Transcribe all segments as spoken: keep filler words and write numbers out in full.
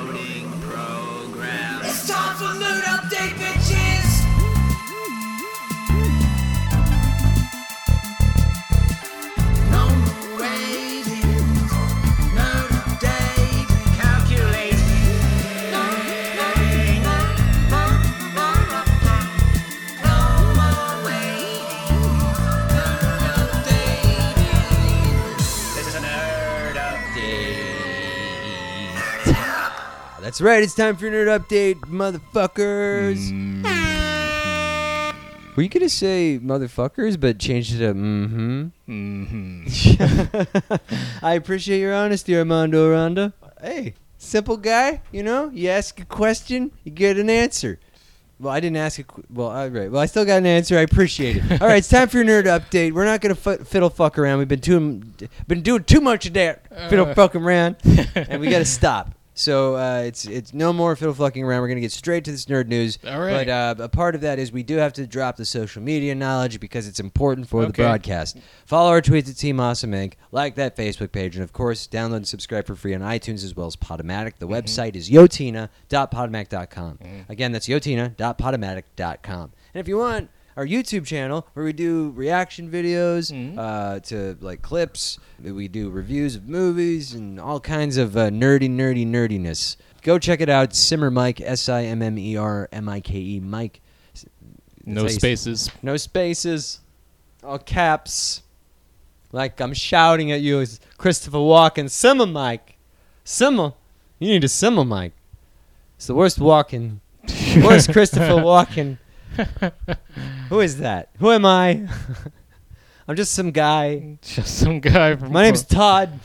loading program. It's time for Nerd Update, bitches! No more waiting. Nerd Update. Calculate. No, no, no, no, no, no more waiting. Nerd Update. This is a Nerd Update. That's right, it's time for your Nerd Update, motherfuckers. Were you gonna say motherfuckers, but change it to mm-hmm? Mm-hmm. I appreciate your honesty, Armando Aranda. Hey, simple guy, you know? You ask a question, you get an answer. Well, I didn't ask a qu- well, all right. Well, I still got an answer. I appreciate it. All right, it's time for your Nerd Update. We're not gonna f- fiddle fuck around. We've been too been doing too much of that fiddle fucking around, and we gotta stop. So uh, it's it's no more fiddle fucking around. We're gonna get straight to this nerd news. All right. But uh, a part of that is we do have to drop the social media knowledge because it's important for the Okay. broadcast. Follow our tweets at Team Awesome Incorporated. Like that Facebook page, and of course, download and subscribe for free on iTunes as well as Podomatic. The website is yotina dot podomatic dot com. Again, that's yotina dot podomatic dot com. And if you want our YouTube channel, where we do reaction videos Mhm. uh, to like clips, we do reviews of movies and all kinds of uh, nerdy, nerdy, nerdiness. Go check it out. Simmer Mike, S I M M E R M I K E, Mike. That's No how you s- spaces. No spaces. All caps. Like I'm shouting at you as Christopher Walken. Simmer Mike. Simmer. You need a simmer Mike. It's the worst walking. Worst Christopher Walken. Who is that? Who am I? I'm just some guy. Just some guy from. My name's Todd.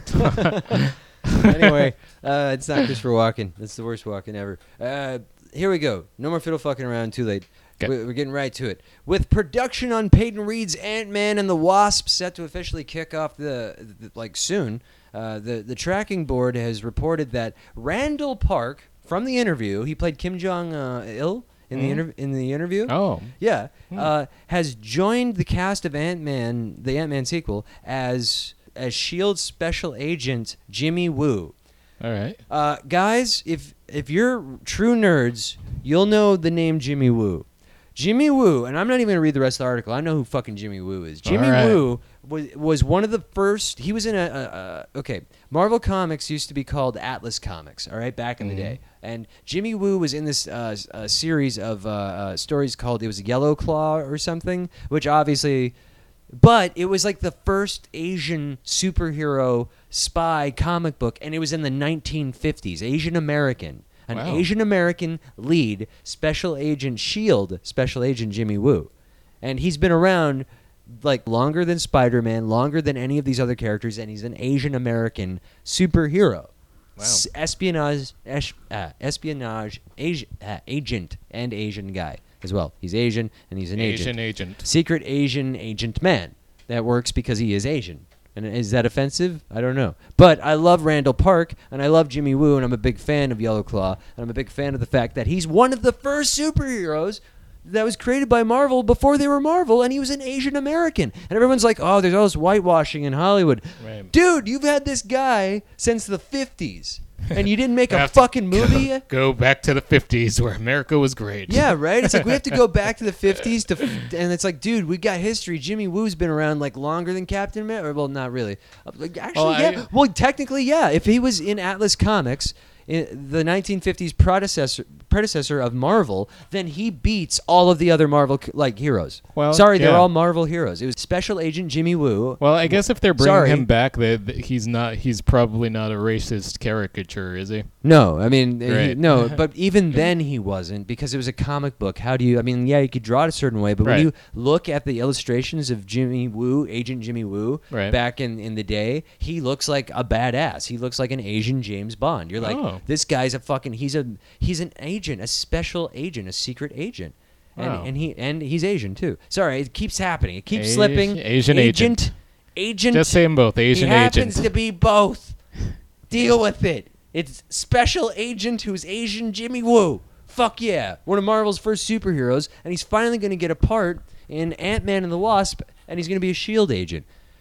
Anyway, uh, it's not Christopher Walken. It's the worst Walken ever. Uh, here we go. No more fiddle fucking around. Too late. 'Kay. We- We're getting right to it. With production on Peyton Reed's Ant-Man and the Wasp set to officially kick off the, the like soon, uh, the the tracking board has reported that Randall Park from the interview, he played Kim Jong uh, Il in the Mhm. inter- in the interview. Oh. Yeah, Hmm. uh, has joined the cast of Ant-Man, the Ant-Man sequel, as as Shield special agent Jimmy Woo. All right. Uh, guys, if if you're true nerds, you'll know the name Jimmy Woo. Jimmy Woo, and I'm not even gonna read the rest of the article. I know who fucking Jimmy Woo is. Jimmy All right. Woo was was one of the first. He was in a, a, a okay. Marvel Comics used to be called Atlas Comics. All right, back in the Mhm. day, and Jimmy Woo was in this uh, s- uh, series of uh, uh, stories called it was Yellow Claw or something, which obviously. But it was like the first Asian superhero spy comic book, and it was in the nineteen fifties. Asian American. An Wow. Asian American lead, Special Agent SHIELD, Special Agent Jimmy Woo. And he's been around like longer than Spider-Man, longer than any of these other characters, and he's an Asian American superhero. Wow. S- espionage, esh, uh, espionage ag- uh, agent, and Asian guy as well. He's Asian, and he's an Asian agent. agent. Secret Asian agent man. That works because he is Asian. And is that offensive? I don't know. But I love Randall Park, and I love Jimmy Woo, and I'm a big fan of Yellow Claw, and I'm a big fan of the fact that he's one of the first superheroes that was created by Marvel before they were Marvel, and he was an Asian American. And everyone's like, oh, there's all this whitewashing in Hollywood. Right. Dude, you've had this guy since the fifties, and you didn't make a Have to fucking movie yet? Go back to the fifties where America was great. Yeah, right? It's like we have to go back to the fifties to, f- and it's like, dude, we got history. Jimmy Woo's been around like longer than Captain America. Well, not really. Uh, Like, actually, Well, I- yeah. Well, technically, yeah. If he was in Atlas Comics, in the nineteen fifties predecessor predecessor of Marvel, then he beats all of the other Marvel like heroes. Well, Sorry, they're yeah. all Marvel heroes. It was Special Agent Jimmy Woo. Well, I guess if they're bringing Sorry. him back, they, th- he's not. He's probably not a racist caricature, is he? No, I mean, he- Right. no, but even then he wasn't because it was a comic book. How do you, I mean, yeah, you could draw it a certain way, but Right. when you look at the illustrations of Jimmy Woo, Agent Jimmy Woo, Right. back in, in the day, he looks like a badass. He looks like an Asian James Bond. You're like, Oh. this guy's a fucking, he's a, he's an agent, a special agent, a secret agent. And, Wow. and he and he's Asian too. Sorry, it keeps happening. It keeps Asi- slipping. Asian agent. Agent. Just say them both. Asian he happens agent. to be both. Deal with it. It's Special Agent who's Asian Jimmy Woo. Fuck yeah. One of Marvel's first superheroes, and he's finally going to get a part in Ant-Man and the Wasp, and he's going to be a SHIELD agent.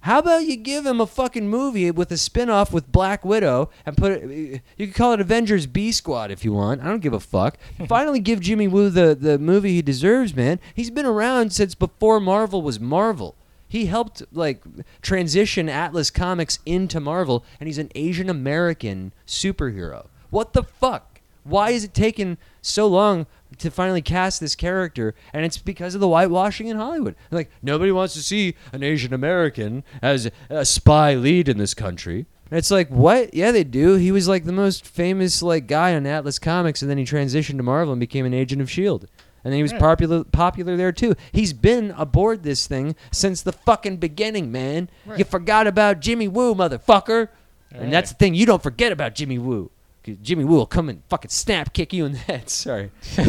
How about you give him a fucking movie with a spin-off with Black Widow and put it, you could call it Avengers B Squad if you want. I don't give a fuck. Finally give Jimmy Woo the, the movie he deserves, man. He's been around since before Marvel was Marvel. He helped like transition Atlas Comics into Marvel, and he's an Asian American superhero. What the fuck? Why is it taking so long to finally cast this character? And it's because of the whitewashing in Hollywood. Like, nobody wants to see an Asian American as a spy lead in this country. And it's like, what? Yeah, they do. He was like the most famous like guy on Atlas Comics, and then he transitioned to Marvel and became an agent of S H I E L D. And then he was Right. popular popular there too. He's been aboard this thing since the fucking beginning, man. Right. You forgot about Jimmy Woo, motherfucker. And Right. that's the thing. You don't forget about Jimmy Woo. 'Cause Jimmy Woo will come and fucking snap kick you in the head. Sorry.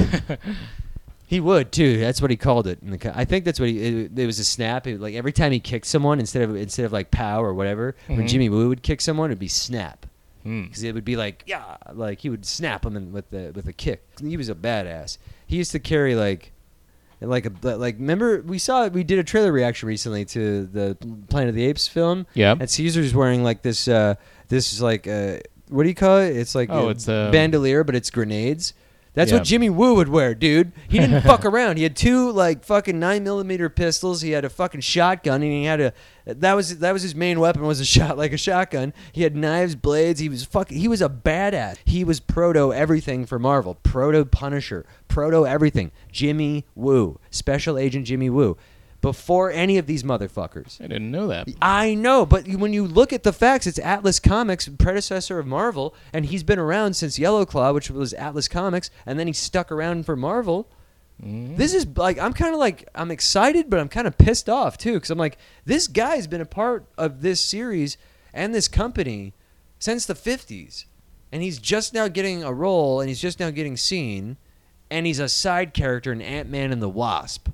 He would too. That's what he called it. In the, co- I think that's what he. It, it was a snap. It, like every time he kicked someone, instead of instead of like pow or whatever, when Mhm. Jimmy Woo would kick someone, it'd be snap. Hmm. Because it would be like, yeah, like he would snap him in, with the with a kick. He was a badass. He used to carry like, like a like. Remember we saw we did a trailer reaction recently to the Planet of the Apes film. Yeah. And Caesar's wearing like this. Uh, this is like uh, what do you call it? It's like Oh, a it's, um, bandolier, but it's grenades. That's Yeah. what Jimmy Woo would wear, dude. He didn't fuck around. He had two like fucking nine millimeter pistols. He had a fucking shotgun, and he had a that was that was his main weapon was a shot like a shotgun. He had knives, blades. He was fucking. He was a badass. He was proto everything for Marvel. Proto Punisher. Proto everything. Jimmy Woo, Special Agent Jimmy Woo. Before any of these motherfuckers. I didn't know that. I know, but when you look at the facts, it's Atlas Comics, predecessor of Marvel, and he's been around since Yellow Claw, which was Atlas Comics, and then he stuck around for Marvel. Mm. This is like I'm kind of like I'm excited, but I'm kind of pissed off too, because I'm like this guy's been a part of this series and this company since the fifties, and he's just now getting a role, and he's just now getting seen, and he's a side character in Ant-Man and the Wasp.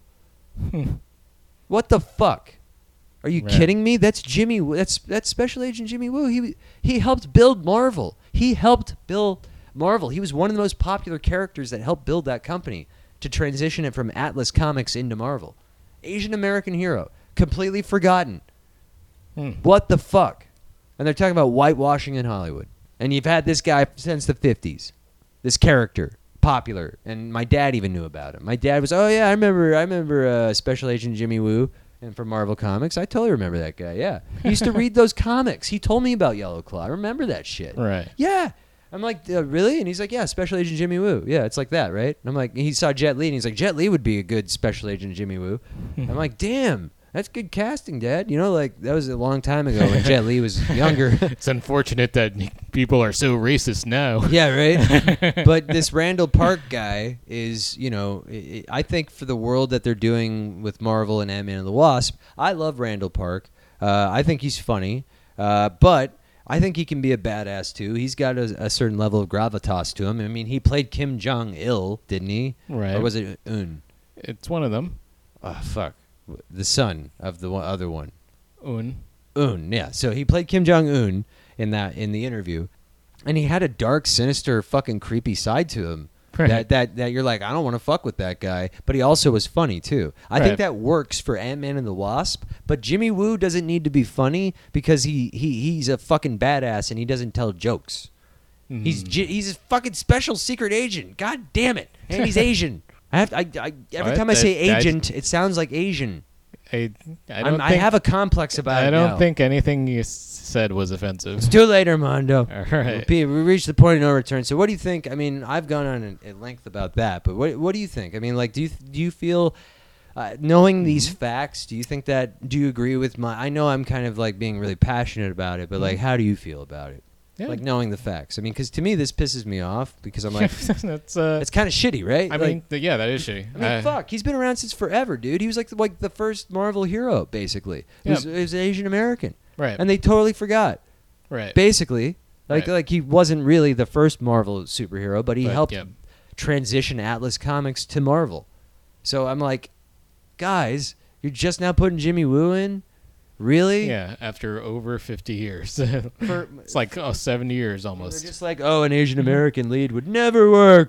What the fuck? Are you Right. kidding me? That's Jimmy. Woo- That's that's Special Agent Jimmy Woo. He he helped build Marvel. He helped build Marvel. He was one of the most popular characters that helped build that company to transition it from Atlas Comics into Marvel. Asian American hero, completely forgotten. Hmm. What the fuck? And they're talking about whitewashing in Hollywood. And you've had this guy since the fifties. This character, popular, and my dad even knew about him. My dad was, oh yeah, I remember, I remember uh, Special Agent Jimmy Woo, and from Marvel Comics. I totally remember that guy. Yeah, he used to read those comics. He told me about Yellow Claw. I remember that shit. Right. Yeah. I'm like, uh, really? And he's like, yeah, Special Agent Jimmy Woo. Yeah, it's like that, right? And I'm like, he saw Jet Li, and he's like, Jet Li would be a good Special Agent Jimmy Woo. I'm like, damn, that's good casting, Dad. You know, like, that was a long time ago when Jet Li was younger. It's unfortunate that people are so racist now. Yeah, right? But this Randall Park guy is, you know, I I think for the world that they're doing with Marvel and Ant-Man and the Wasp, I love Randall Park. Uh, I think he's funny. Uh, but I think he can be a badass, too. He's got a, a certain level of gravitas to him. I mean, he played Kim Jong-il, didn't he? Right. Or was it Un? It's one of them. Oh, fuck. The son of the one, other one. Un. Un, yeah. So he played Kim Jong Un in that in the interview, and he had a dark, sinister, fucking creepy side to him. Right. That that that you're like, I don't want to fuck with that guy, but he also was funny too. I Right. think that works for Ant-Man and the Wasp, but Jimmy Woo doesn't need to be funny because he he he's a fucking badass and he doesn't tell jokes. He's Mm. j- he's a fucking special secret agent. God damn it, and he's Asian. I have to, I, I every What? time I That- say that- agent, it sounds like Asian. I, I I'm- don't I think, have a complex about I it don't now. think anything you s- said was offensive. It's too late, Armando. All right. We we reached the point of no return. So, what do you think? I mean, I've gone on at length about that, but what what do you think? I mean, like, do you do you feel, uh, knowing these Mm-hmm. facts, do you think that? Do you agree with my? I know I'm kind of like being really passionate about it, but like, Mhm. how do you feel about it? Yeah. Like knowing the facts. I mean, because to me, this pisses me off because I'm like, That's uh. it's kind of shitty, right? I Like, mean, th- yeah, that is shitty. I mean, Uh, fuck. He's been around since forever, dude. He was like the, like the first Marvel hero, basically. He Yeah. was, he was Asian American, Right. and they totally forgot. right. Basically, like Right. like he wasn't really the first Marvel superhero, but he But, helped yeah. transition Atlas Comics to Marvel. So I'm like, guys, you're just now putting Jimmy Woo in? Really? Yeah, after over fifty years. For- It's like oh, seventy years They're almost. just like, oh, an Asian American lead would never work.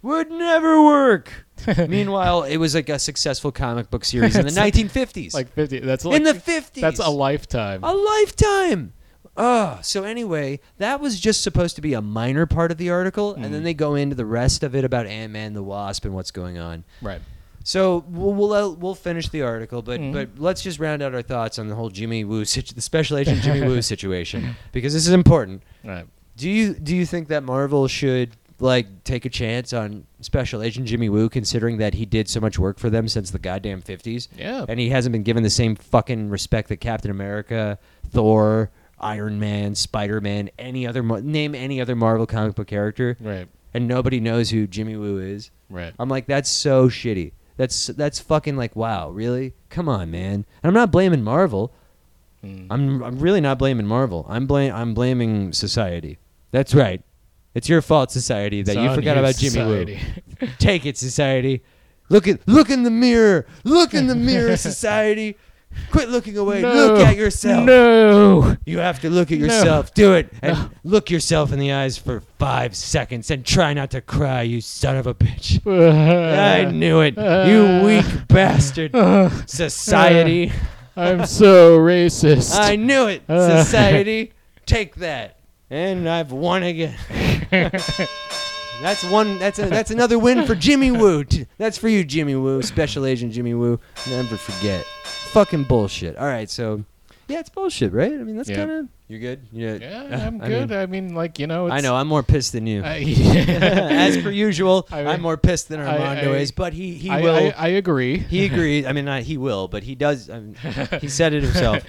would never work. Meanwhile, it was like a successful comic book series in the It's nineteen fifties. Like fifty. That's like in the fifties. That's a lifetime. A lifetime. Oh, so anyway, that was just supposed to be a minor part of the article, and then Mm. they go into the rest of it about Ant-Man the Wasp and what's going on. Right. So we'll we'll, uh, we'll finish the article, but Mhm. but let's just round out our thoughts on the whole Jimmy Woo, situ- the Special Agent Jimmy Woo situation, because this is important. Right. Do you do you think that Marvel should like take a chance on Special Agent Jimmy Woo, considering that he did so much work for them since the goddamn fifties, Yeah. and he hasn't been given the same fucking respect that Captain America, Thor, Iron Man, Spider Man, any other Mar- name any other Marvel comic book character, Right. and nobody knows who Jimmy Woo is? Right. I'm like, that's so shitty. That's that's fucking like, wow, really? Come on, man. And I'm not blaming Marvel. Mm. I'm I'm really not blaming Marvel. I'm blame I'm blaming society. That's right. It's your fault, society, that It's you on forgot you, about Jimmy society. Woo. Take it, society. Look at look in the mirror. Look in the mirror, society. Quit looking away. No. Look at yourself. No. You have to look at No. yourself. Do it. And No. look yourself in the eyes for five seconds and try not to cry, you son of a bitch. I knew it. You weak bastard. Society. I'm so racist. I knew it. Uh. Society. Take that. And I've won again. That's one. That's a, that's another win for Jimmy Woo. T- That's for you, Jimmy Woo, Special Agent Jimmy Woo. Never forget. Fucking bullshit. All right, so yeah, it's bullshit, right? I mean, that's Yeah. kind of. You're good. Yeah, Yeah, I'm I good. mean- I mean, like you know. It's, I know. I'm more pissed than you. I, As per usual, I- I'm more pissed than I- Armando I- is, but he he I, will. I, I agree. he agrees. I mean, not he will, but he does. I mean, he said it himself.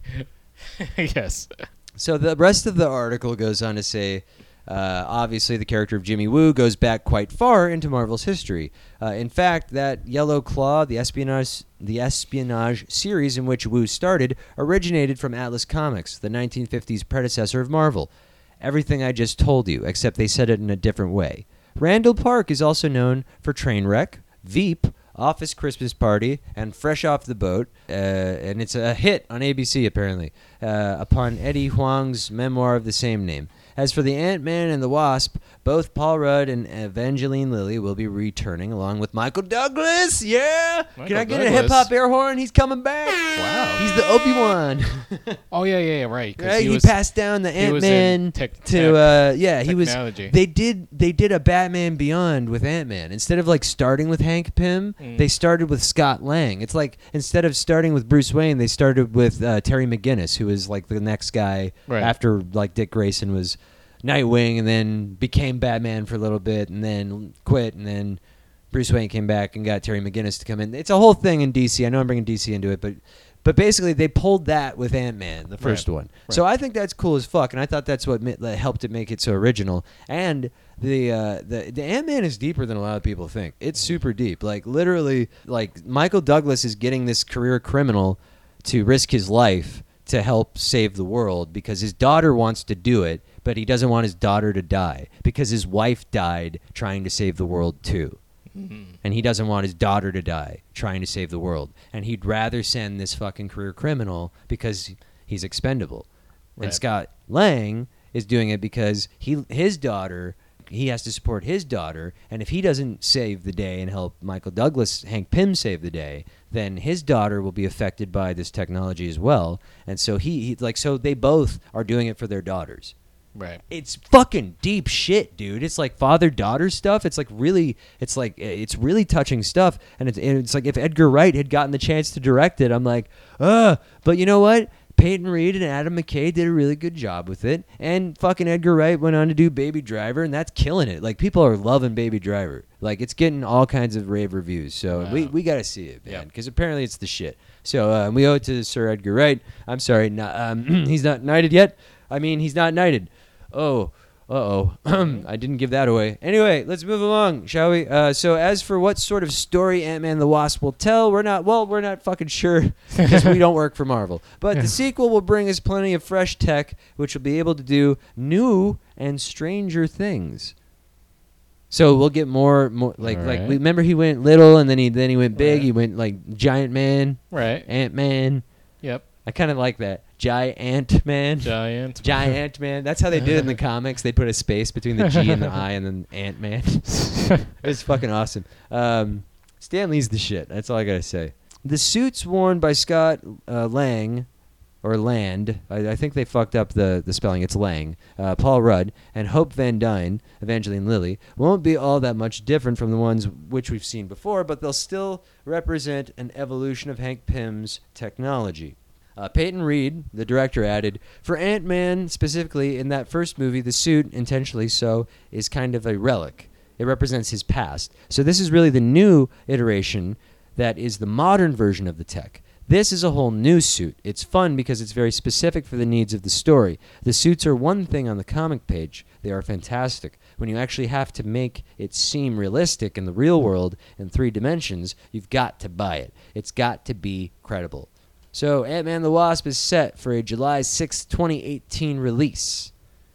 Yes. So the rest of the article goes on to say, uh, obviously the character of Jimmy Woo goes back quite far into Marvel's history. Uh, in fact, that Yellow Claw, the espionage, the espionage series in which Woo started, originated from Atlas Comics, the nineteen fifties predecessor of Marvel. Everything I just told you, except they said it in a different way. Randall Park is also known for Trainwreck, Veep, Office Christmas Party, and Fresh Off the Boat, uh, and it's a hit on A B C apparently, uh, upon Eddie Huang's memoir of the same name. As for the Ant-Man and the Wasp, both Paul Rudd and Evangeline Lilly will be returning along with Michael Douglas. Yeah! Can Michael I get a Douglas. hip-hop air horn? He's coming back. Wow. He's the Obi-Wan. Oh yeah, yeah, yeah, right. 'cause Right? he, He, was, passed down the he was in Ant-Man tech- to tech- uh yeah, he was technology. they did they did a Batman Beyond with Ant-Man. Instead of like starting with Hank Pym, Mm. they started with Scott Lang. It's like instead of starting with Bruce Wayne, they started with uh, Terry McGinnis, who was like the next guy Right. after like Dick Grayson was Nightwing and then became Batman for a little bit and then quit and then Bruce Wayne came back and got Terry McGinnis to come in. It's a whole thing in D C. I know I'm bringing D C into it, but but basically they pulled that with Ant-Man, the first Right. one. So I think that's cool as fuck, and I thought that's what mi- that helped it make it so original. And the uh, the the Ant-Man is deeper than a lot of people think. It's super deep. Like literally, like Michael Douglas is getting this career criminal to risk his life to help save the world because his daughter wants to do it, but he doesn't want his daughter to die because his wife died trying to save the world too. And he doesn't want his daughter to die trying to save the world. And he'd rather send this fucking career criminal because he's expendable. And Right. Scott Lang is doing it because he his daughter, he has to support his daughter. And if he doesn't save the day and help Michael Douglas, Hank Pym save the day, then his daughter will be affected by this technology as well. And so he, he like so they both are doing it for their daughters. Right. It's fucking deep shit, dude. It's like father-daughter stuff. It's like really, it's like it's really touching stuff. And it's, and it's like if Edgar Wright had gotten the chance to direct it, I'm like, uh. But you know what? Peyton Reed and Adam McKay did a really good job with it. And fucking Edgar Wright went on to do Baby Driver, and that's killing it. Like people are loving Baby Driver. Like it's getting all kinds of rave reviews. So Wow. we we got to see it, man, Yep. because apparently it's the shit. So uh, we owe it to Sir Edgar Wright. I'm sorry, not, um, he's not knighted yet. I mean, he's not knighted. Oh, uh-oh. I didn't give that away. Anyway, let's move along, shall we? Uh, so as for what sort of story Ant-Man the Wasp will tell, we're not, well, we're not fucking sure because we don't work for Marvel. But the sequel will bring us plenty of fresh tech, which will be able to do new and stranger things. So we'll get more, more like, All like right. we remember he went little and then he then he went big. Right. He went like Giant Man, Right. Ant-Man. Yep. I kind of like that. Giant Man. Giant. Giant Man. That's how they did it in the comics. They put a space between the G and the I, and then Ant Man. It's fucking awesome. Um, Stan Lee's the shit. That's all I gotta say. The suits worn by Scott uh, Lang, or Land, I, I think they fucked up the, the spelling. It's Lang. Uh, Paul Rudd and Hope Van Dyne, Evangeline Lilly, won't be all that much different from the ones which we've seen before, but they'll still represent an evolution of Hank Pym's technology. Uh, Peyton Reed, the director, added, for Ant-Man specifically, in that first movie, the suit, intentionally so, is kind of a relic. It represents his past. So this is really the new iteration that is the modern version of the tech. This is a whole new suit. It's fun because it's very specific for the needs of the story. The suits are one thing on the comic page. They are fantastic. When you actually have to make it seem realistic in the real world in three dimensions, you've got to buy it. It's got to be credible. So Ant-Man and the Wasp is set for a July sixth, twenty eighteen release.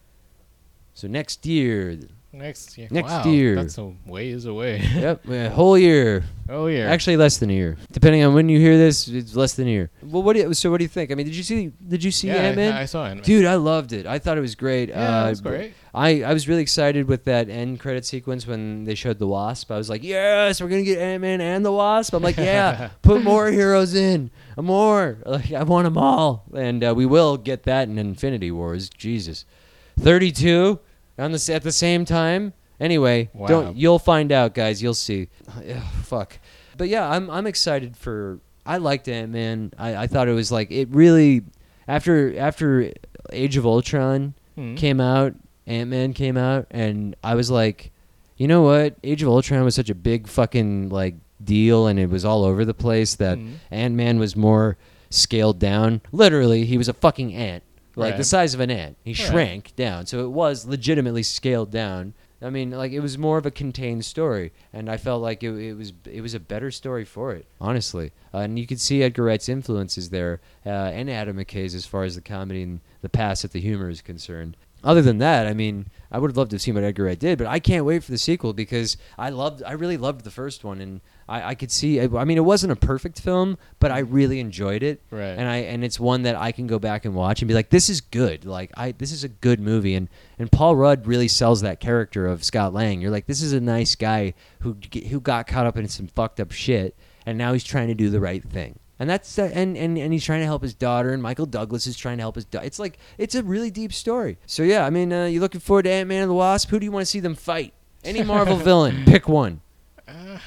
So next year... Next year. Next wow, year. That's a ways away. Yep, a whole year. Oh yeah. Actually, less than a year. Depending on when you hear this, it's less than a year. Well, what do you, so what do you think? I mean, did you see? Did you see yeah, Ant-Man? I, I saw Ant-Man. Dude, I loved it. I thought it was great. Yeah, uh, it was great. I, I was really excited with that end credit sequence when they showed the Wasp. I was like, yes, we're gonna get Ant-Man and the Wasp. I'm like, yeah, put more heroes in, more. Like, I want them all, and uh, we will get that in Infinity Wars. Jesus, thirty-two on the s- at the same time. Anyway, Wow. don't you'll find out, guys. You'll see. Ugh, fuck. But yeah, I'm I'm excited for. I liked Ant-Man. I, I thought it was like it really after after Age of Ultron Hmm. came out, Ant-Man came out, and I was like, you know what? Age of Ultron was such a big fucking like deal, and it was all over the place that Mhm. Ant-Man was more scaled down. Literally, he was a fucking ant, like Right. the size of an ant. He Right. shrank down, so it was legitimately scaled down. I mean, like it was more of a contained story, and I felt like it, it was it was a better story for it, honestly. Uh, and you could see Edgar Wright's influences there, uh, and Adam McKay's as far as the comedy and the past at the humor is concerned. Other than that, I mean, I would have loved to have seen what Edgar Wright did, but I can't wait for the sequel because I loved, I really loved the first one, and I, I could see. I mean, it wasn't a perfect film, but I really enjoyed it, Right. and I and it's one that I can go back and watch and be like, this is good. Like, I this is a good movie, and and Paul Rudd really sells that character of Scott Lang. You're like, this is a nice guy who g- who got caught up in some fucked up shit, and now he's trying to do the right thing. And that's uh, and, and and he's trying to help his daughter, and Michael Douglas is trying to help his daughter. It's like it's a really deep story. So yeah, I mean, uh, you looking forward to Ant-Man and the Wasp? Who do you want to see them fight? Any Marvel villain, pick one. Uh,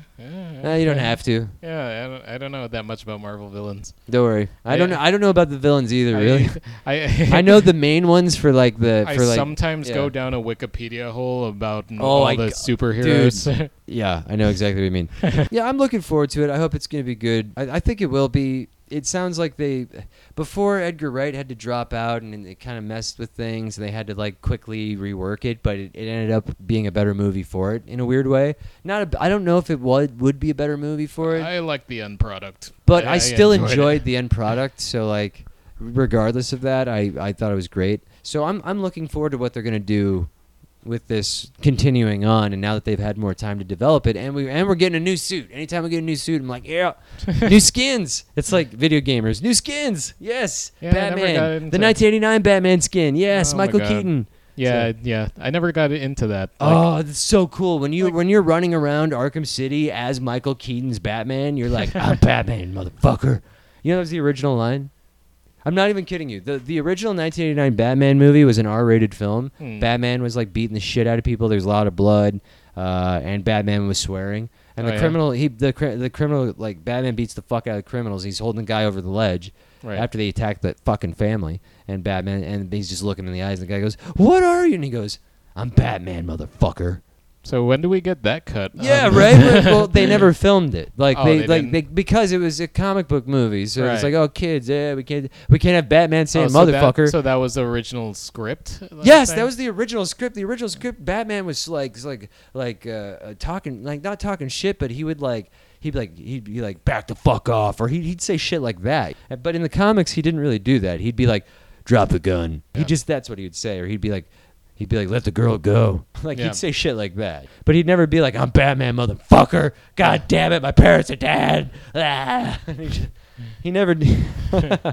Uh, you don't have to. Yeah, I don't, I don't know that much about Marvel villains. Don't worry. I I- don't know. I don't know about the villains either. Really, I I know the main ones for like the I for like. sometimes yeah. go down a Wikipedia hole about n- Oh, all I the g- superheroes. Yeah, I know exactly what you mean. Yeah, I'm looking forward to it. I hope it's going to be good. I, I think it will be. It sounds like they, before Edgar Wright had to drop out and it kind of messed with things, and they had to like quickly rework it, but it, it ended up being a better movie for it in a weird way. Not, a, I don't know if it would would be a better movie for it, I like the end product, but I, still enjoyed enjoyed it. the end product. So like, regardless of that, I, I thought it was great. So I'm I'm looking forward to what they're gonna do with this continuing on, and now that they've had more time to develop it, and we and we're getting a new suit. Anytime we get a new suit, I'm like, yeah, new skins. It's like video gamers, new skins. Yes, Yeah, I never got Batman, into- the nineteen eighty-nine Batman skin. Yes, Oh my Michael God. Keaton. Yeah, yeah. I never got into that. Like, Oh, that's so cool. When you like- when you're running around Arkham City as Michael Keaton's Batman, you're like, I'm Batman, motherfucker. You know that was the original line? I'm not even kidding you. The the original nineteen eighty-nine Batman movie was an R-rated film. Hmm. Batman was like beating the shit out of people. There's a lot of blood, uh, and Batman was swearing. And Oh, the yeah? criminal, he the cri- the criminal, like Batman beats the fuck out of the criminals. He's holding the guy over the ledge right. after they attack that fucking family. And Batman, and he's just looking in the eyes. And the guy goes, "What are you?" And he goes, "I'm Batman, motherfucker." So when do we get that cut? Yeah, Um, right. Well, well, they never filmed it. Like Oh, they, they like didn't? they, because it was a comic book movie. So it's Right. like, oh, kids, yeah, we can't, we can't have Batman saying Oh, so that- motherfucker. So that was the original script? that Yes, you're that was saying? the original script. The original script, Batman was like, was like, like uh, uh, talking, like not talking shit, but he would like, he'd be like, he'd be like, back the fuck off, or he'd he'd say shit like that. Uh, But in the comics, he didn't really do that. He'd be like, drop the gun. He Yeah. just that's what he would say, or he'd be like. He'd be like, let the girl go. Like, Yeah. he'd say shit like that. But he'd never be like, I'm Batman, motherfucker. God damn it, my parents are dead. Ah. he, just- he never did.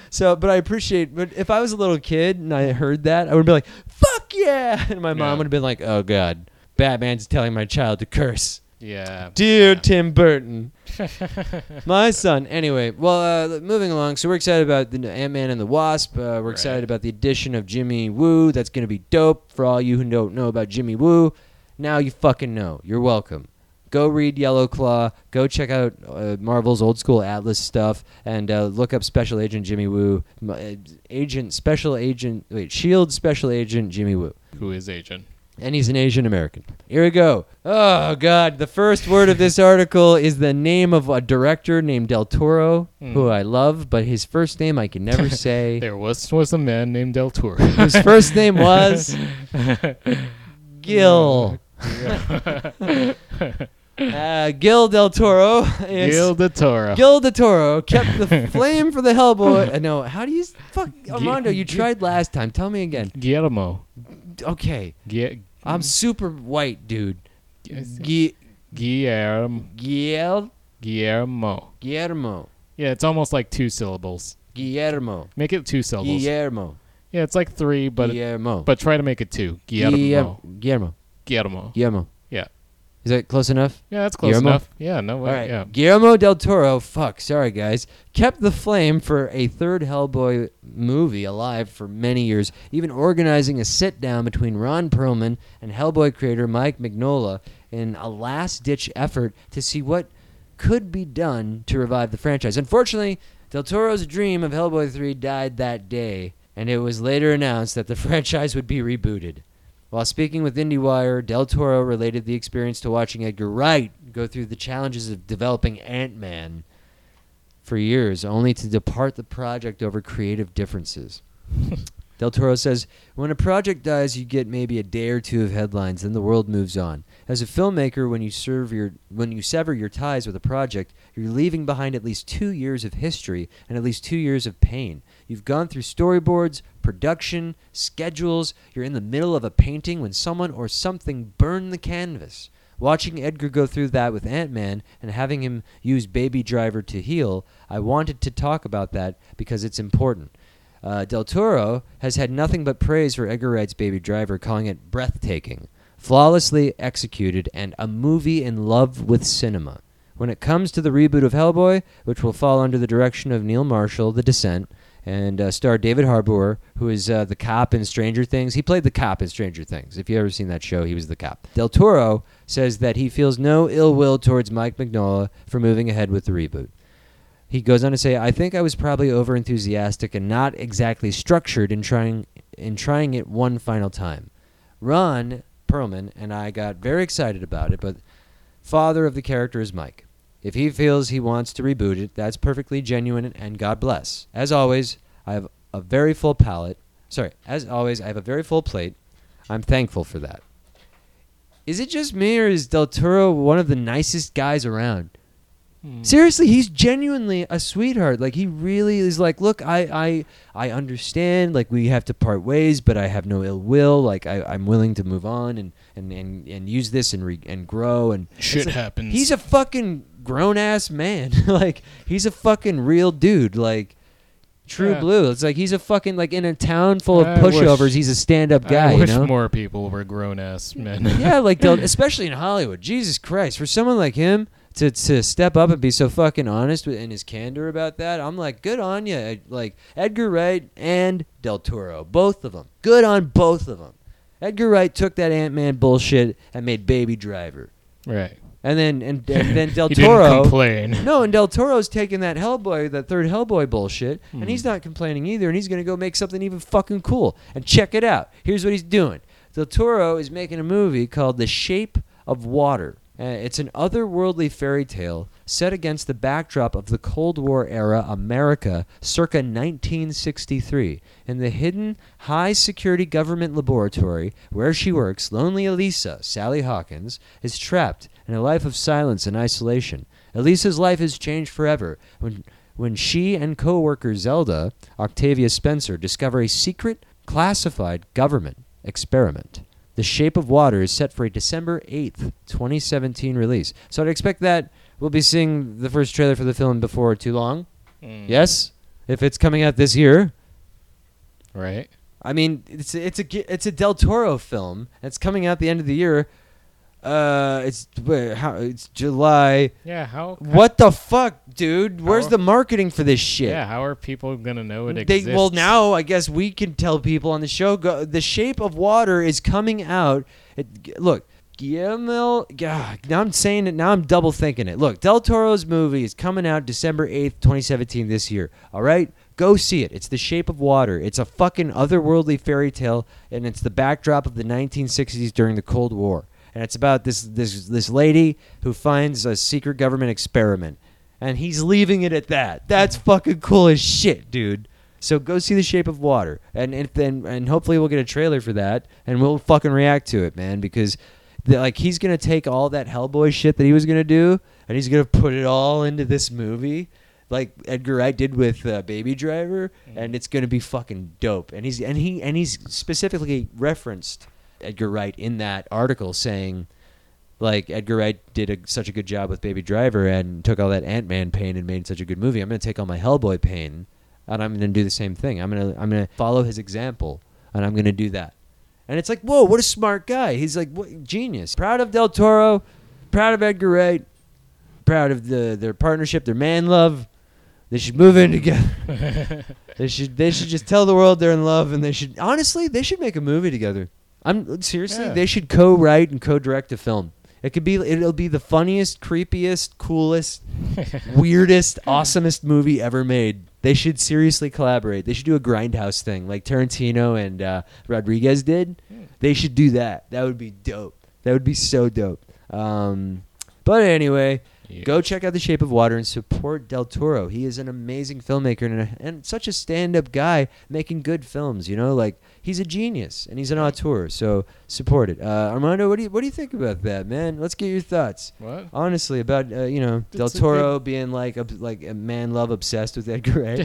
So, but I appreciate. But if I was a little kid and I heard that, I would be like, "Fuck yeah!" And my mom Yeah. would have been like, "Oh God, Batman's telling my child to curse." Yeah. Dear yeah. Tim Burton, my son. Anyway, well, uh, moving along. So we're excited about the Ant-Man and the Wasp. Uh, we're Right. excited about the addition of Jimmy Woo. That's going to be dope for all you who don't know about Jimmy Woo. Now you fucking know. You're welcome. Go read Yellow Claw. Go check out uh, Marvel's old school Atlas stuff, and uh, look up Special Agent Jimmy Woo. M- uh, Agent Special Agent. Wait, Shield Special Agent Jimmy Woo. Who is Agent? And he's an Asian American. Here we go. Oh, God. The first word of this article is the name of a director named Del Toro, Hmm. who I love, but his first name I can never say. There was was a man named Del Toro. His first name was Gil. Uh, Gil Del Toro. is- Gil de Toro. Gil Del Toro kept the flame for the Hellboy. Uh, no, how do you... Fuck, Armando, you Gi- tried last time. Tell me again. Guillermo. Okay. Gu- I'm super white, dude. Gu- Gi- Guillermo. Gil... Guillermo. Guillermo. Yeah, it's almost like two syllables. Guillermo. Make it two syllables. Guillermo. Yeah, it's like three, but Guillermo. but try to make it two. Guillermo. Guillermo. Guillermo. Guillermo. Guillermo. Yeah. Is that close enough? Yeah, that's close Guillermo? enough. Yeah, no way. All right. Yeah. Guillermo del Toro, fuck, sorry guys, kept the flame for a third Hellboy movie alive for many years, even organizing a sit-down between Ron Perlman and Hellboy creator Mike Mignola in a last-ditch effort to see what could be done to revive the franchise. Unfortunately, del Toro's dream of Hellboy three died that day, and it was later announced that the franchise would be rebooted. While speaking with IndieWire, Del Toro related the experience to watching Edgar Wright go through the challenges of developing Ant-Man for years, only to depart the project over creative differences. Del Toro says, when a project dies, you get maybe a day or two of headlines, then the world moves on. As a filmmaker, when you serve your when you sever your ties with a project, you're leaving behind at least two years of history and at least two years of pain. You've gone through storyboards, production, schedules. You're in the middle of a painting when someone or something burned the canvas. Watching Edgar go through that with Ant-Man and having him use Baby Driver to heal, I wanted to talk about that because it's important. Uh, Del Toro has had nothing but praise for Edgar Wright's Baby Driver, calling it breathtaking, flawlessly executed, and a movie in love with cinema. When it comes to the reboot of Hellboy, which will fall under the direction of Neil Marshall, The Descent, and uh, star David Harbour, who is uh, the cop in Stranger Things. He played the cop in Stranger Things. If you've ever seen that show, he was the cop. Del Toro says that he feels no ill will towards Mike Mignola for moving ahead with the reboot. He goes on to say, I think I was probably over-enthusiastic and not exactly structured in trying in trying it one final time. Ron Perlman and I got very excited about it, but father of the character is Mike. If he feels he wants to reboot it, that's perfectly genuine, and God bless. As always, I have a very full palate. Sorry, as always, I have a very full plate. I'm thankful for that. Is it just me, or is Del Toro one of the nicest guys around? Hmm. Seriously, he's genuinely a sweetheart. Like, he really is like, look, I, I, I understand, like, we have to part ways, but I have no ill will. Like, I, I'm willing to move on and, and, and, and use this and re- and grow. And Shit it's like, happens. He's a fucking grown-ass man. Like, he's a fucking real dude. Like, true Yeah. blue. It's like he's a fucking, like, in a town full of I wish- pushovers, he's a stand-up guy, I wish you know? more people were grown ass men. Yeah, like, Del- especially in Hollywood. Jesus Christ. For someone like him to to step up and be so fucking honest with, and his candor about that, I'm like, good on you. Like, Edgar Wright and Del Toro, both of them. Good on both of them. Edgar Wright took that Ant-Man bullshit and made Baby Driver. Right. And then and, and then Del he Toro... didn't complain. No, and Del Toro's taking that Hellboy, that third Hellboy bullshit, Hmm. and he's not complaining either, and he's going to go make something even fucking cool. And check it out. Here's what he's doing. Del Toro is making a movie called The Shape of Water. Uh, it's an otherworldly fairy tale set against the backdrop of the Cold War era America circa nineteen sixty-three. In the hidden, high-security government laboratory where she works, lonely Elisa, Sally Hawkins, is trapped in a life of silence and isolation. Elisa's life is changed forever when, when she and co-worker Zelda, Octavia Spencer, discover a secret, classified government experiment. The Shape of Water is set for a December eighth, twenty seventeen release. So I'd expect that we'll be seeing the first trailer for the film before too long. Mm. Yes? if it's coming out this year. Right. I mean, it's it's a gi- it's a Del Toro film. It's coming out the end of the year. Uh, it's wait, how it's July. Yeah. How? What the fuck, dude? Where's How- the marketing for this shit? Yeah. How are people gonna know it They, exists? well, now I guess we can tell people on the show. Go, the Shape of Water is coming out. It, look, Guillermo. God, now I'm saying it. Now I'm double thinking it. Look, Del Toro's movie is coming out December eighth, twenty seventeen. This year. All right, go see it. It's The Shape of Water. It's a fucking otherworldly fairy tale, and it's the backdrop of the nineteen sixties during the Cold War. And it's about this this this lady who finds a secret government experiment, and he's leaving it at that. That's fucking cool as shit, dude. So go see The Shape of Water, and and then and hopefully we'll get a trailer for that, and we'll fucking react to it, man, because the, like he's gonna take all that Hellboy shit that he was gonna do, and he's gonna put it all into this movie, like Edgar Wright did with uh, Baby Driver, and it's gonna be fucking dope. And he's and he and he's specifically referenced Edgar Wright in that article, saying like Edgar Wright did a, such a good job with Baby Driver and took all that Ant-Man pain and made such a good movie. I'm gonna take all my Hellboy pain and I'm gonna do the same thing. I'm gonna I'm gonna follow his example and I'm gonna do that. And it's like, whoa, what a smart guy. He's like, what, genius. Proud of Del Toro, proud of Edgar Wright, proud of the their partnership, their man love. They should move in together. they should they should just tell the world they're in love, and they should honestly they should make a movie together. I'm seriously, Yeah. they should co-write and co-direct a film. It could be, it'll be the funniest, creepiest, coolest, weirdest, awesomest movie ever made. They should seriously collaborate. They should do a Grindhouse thing like Tarantino and uh, Rodriguez did. They should do that. That would be dope. That would be so dope. Um, but anyway, Yeah. go check out The Shape of Water and support Del Toro. He is an amazing filmmaker and, a, and such a stand-up guy making good films. You know, like he's a genius and he's an auteur. So support it. Uh, Armando, what do you what do you think about that, man? Let's get your thoughts. What? Honestly, about uh, you know Del It's a Toro being like ob- like a man love obsessed with Edgar Wright.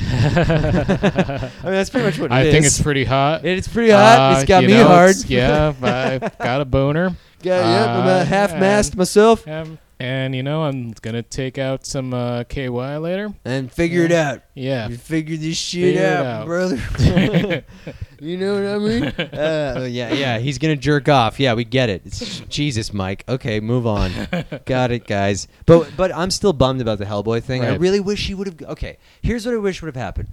I mean, that's pretty much what it I is. think it's pretty hot. It's pretty hot. Uh, it's got you me know, hard. it's- Yeah, I've got a boner. Yeah, yep, I'm Uh, a half-mast and- myself, Um, and you know, I'm gonna take out some uh, K Y later. and figure it out. Yeah. You figure this shit Figure it out, out. brother. You know what I mean? Uh, yeah, yeah. He's gonna jerk off. Yeah, we get it. It's Jesus, Mike. Okay, move on. Got it, guys. But but I'm still bummed about the Hellboy thing. I Right. really wish he would have. Okay, here's what I wish would have happened.